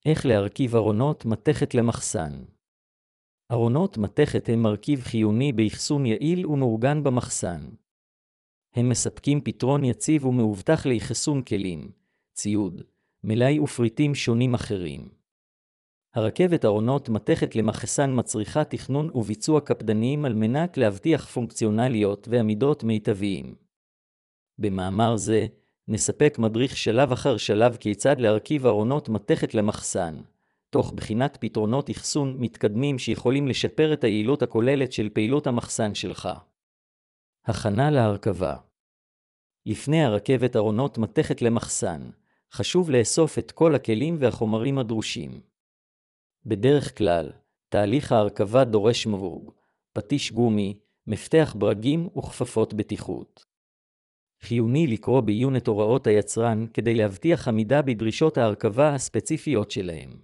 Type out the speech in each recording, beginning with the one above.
איך להרכיב ארונות מתכת למחסן? ארונות מתכת הם מרכיב חיוני באחסון יעיל ומאורגן במחסן. הם מספקים פתרון יציב ומאובטח לאחסון כלים, ציוד, מלאי ופריטים שונים אחרים. הרכבת ארונות מתכת למחסן מצריכה תכנון וביצוע קפדניים על מנת להבטיח פונקציונליות ועמידות מיטביים. במאמר זה, נספק מדריך שלב אחר שלב כיצד להרכיב ארונות מתכת למחסן, תוך בחינת פתרונות אחסון מתקדמים שיכולים לשפר את היעילות הכוללת של פעילות המחסן שלך. הכנה להרכבה. לפני הרכבת ארונות מתכת למחסן, חשוב לאסוף את כל הכלים והחומרים הדרושים. בדרך כלל, תהליך ההרכבה דורש מברג, פטיש גומי, מפתח ברגים וכפפות בטיחות. חיוני לקרוא בעיון את הוראות היצרן כדי להבטיח עמידה בדרישות ההרכבה הספציפיות שלהם.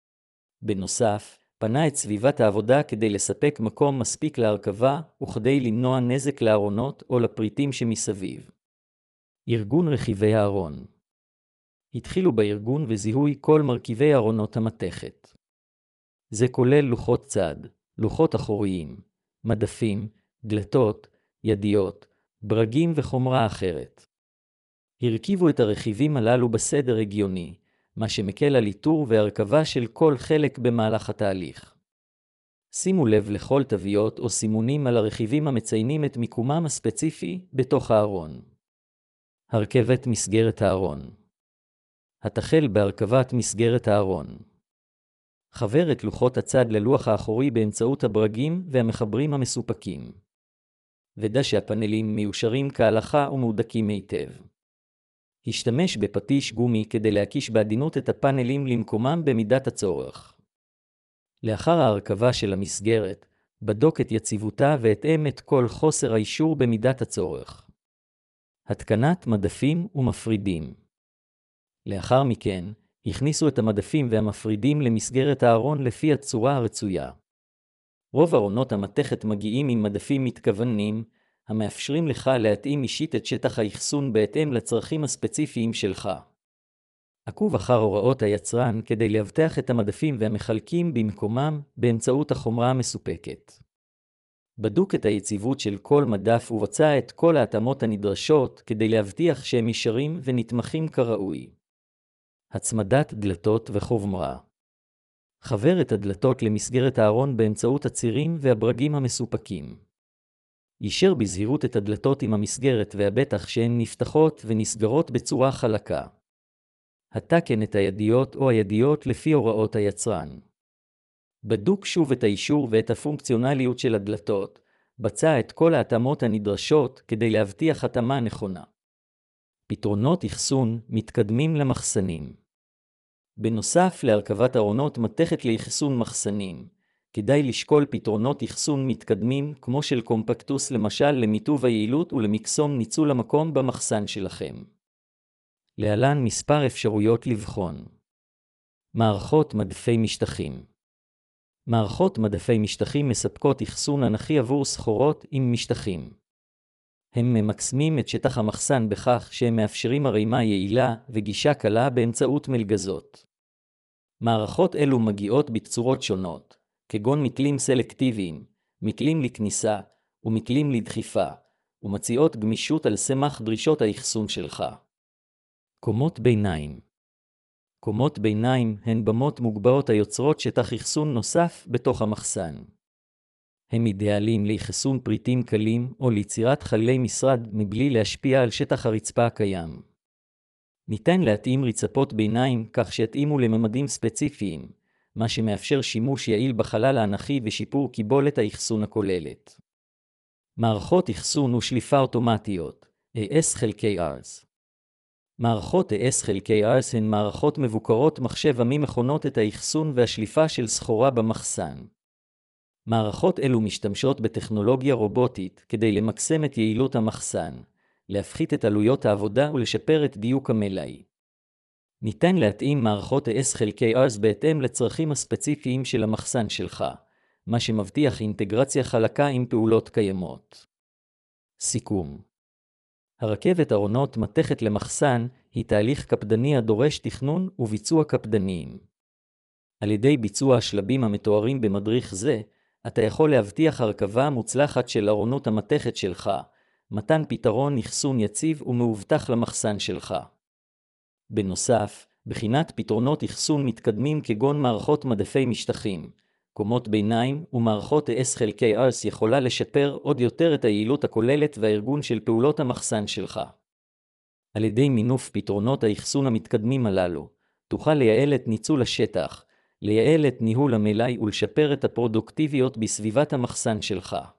בנוסף, פנה את סביבת העבודה כדי לספק מקום מספיק להרכבה וכדי למנוע נזק לארונות או לפריטים שמסביב. ארגון רכיבי הארון. התחילו בארגון וזיהוי כל מרכיבי ארונות המתכת. זה כולל לוחות צד, לוחות אחוריים, מדפים, דלתות, ידיות, ברגים וחומרה אחרת. הרכיבו את הרכיבים הללו בסדר הגיוני, מה שמקל על איתור והרכבה של כל חלק במהלך התהליך. שימו לב לכל תוויות או סימונים על הרכיבים המציינים את מיקומם הספציפי בתוך הארון. הרכבת מסגרת הארון. התחל בהרכבת מסגרת הארון. חבר את לוחות הצד ללוח האחורי באמצעות הברגים והמחברים המסופקים. ודע שהפאנלים מיושרים כהלכה ומהודקים היטב. השתמש בפטיש גומי כדי להקיש בעדינות את הפאנלים למקומם במידת הצורך. לאחר ההרכבה של המסגרת, בדוק את יציבותה והתאם את כל חוסר האישור במידת הצורך. התקנת מדפים ומפרידים. לאחר מכן, הכניסו את המדפים והמפרידים למסגרת הארון לפי הצורה הרצויה. רוב ארונות המתכת מגיעים עם מדפים מתכוונים, המאפשרים לך להתאים אישית את שטח האחסון בהתאם לצרכים הספציפיים שלך. עקוב אחר הוראות היצרן כדי להבטיח את המדפים והמחלקים במקומם באמצעות החומרה המסופקת. בדוק את היציבות של כל מדף ובצע את כל ההתאמות הנדרשות כדי להבטיח שהם ישרים ונתמכים כראוי. הצמדת דלתות וחומרה. חבר את הדלתות למסגרת הארון באמצעות הצירים והברגים המסופקים. יישר בזהירות את הדלתות עם המסגרת והבטח שהן נפתחות ונסגרות בצורה חלקה. התקן את הידיות או הידיות לפי הוראות היצרן. בדוק שוב את האישור ואת הפונקציונליות של הדלתות, בצע את כל ההתאמות הנדרשות כדי להבטיח התאמה נכונה. פתרונות אחסון מתקדמים למחסנים. בנוסף להרכבת ארונות מתכת לאחסון מחסנים, כדאי לשקול פתרונות אחסון מתקדמים כמו של קומפקטוס למשל למיטוב היעילות ולמקסום ניצול המקום במחסן שלכם. להלן מספר אפשרויות לבחון. מערכות מדפי משטחים. מערכות מדפי משטחים מספקות אחסון אנכי עבור סחורות עם משטחים. הם ממקסמים את שטח המחסן בכך שהם מאפשרים הרימה יעילה וגישה קלה באמצעות מלגזות. מערכות אלו מגיעות בצורות שונות, כגון מתלים סלקטיביים, מתלים לכניסה ומתלים לדחיפה, ומציעות גמישות על סמך דרישות האחסון שלך. קומות ביניים. קומות ביניים הן במות מוגבהות היוצרות שטח אחסון נוסף בתוך המחסן. הם אידיאליים לאחסון פריטים קלים או ליצירת חללי משרד מבלי להשפיע על שטח הרצפה הקיים. ניתן להתאים רצפות ביניים כך שיתאימו לממדים ספציפיים, מה שמאפשר שימוש יעיל בחלל האנכי ושיפור קיבולת האחסון הכוללת. מערכות אחסון ושליפה אוטומטיות, AS/RS. מערכות AS/RS הן מערכות מבוקרות מחשב המכונות את האחסון והשליפה של סחורה במחסן. מערכות אלו משתמשות בטכנולוגיה רובוטית כדי למקסם את יעילות המחסן, להפחית את עלויות העבודה ולשפר את דיוק המלאי. ניתן להתאים מערכות AS/RS בהתאם לצרכים הספציפיים של המחסן שלך, מה שמבטיח אינטגרציה חלקה עם פעולות קיימות. סיכום. הרכבת ארונות מתכת למחסן היא תהליך קפדני הדורש תכנון וביצוע קפדניים. על ידי ביצוע השלבים המתוארים במדריך זה, אתה יכול להבטיח הרכבה מוצלחת של ארונות המתכת שלך, מתן פתרון אחסון יציב ומאובטח למחסן שלך. בנוסף, בחינת פתרונות אחסון מתקדמים כגון מערכות מדפי משטחים, קומות ביניים ומערכות S/R יכולה לשפר עוד יותר את היעילות הכוללת והארגון של פעולות המחסן שלך. על ידי מינוף פתרונות האחסון המתקדמים הללו, תוכל לייעל את ניצול השטח, לייעל את ניהול המלאי ולשפר את הפרודוקטיביות בסביבת המחסן שלך.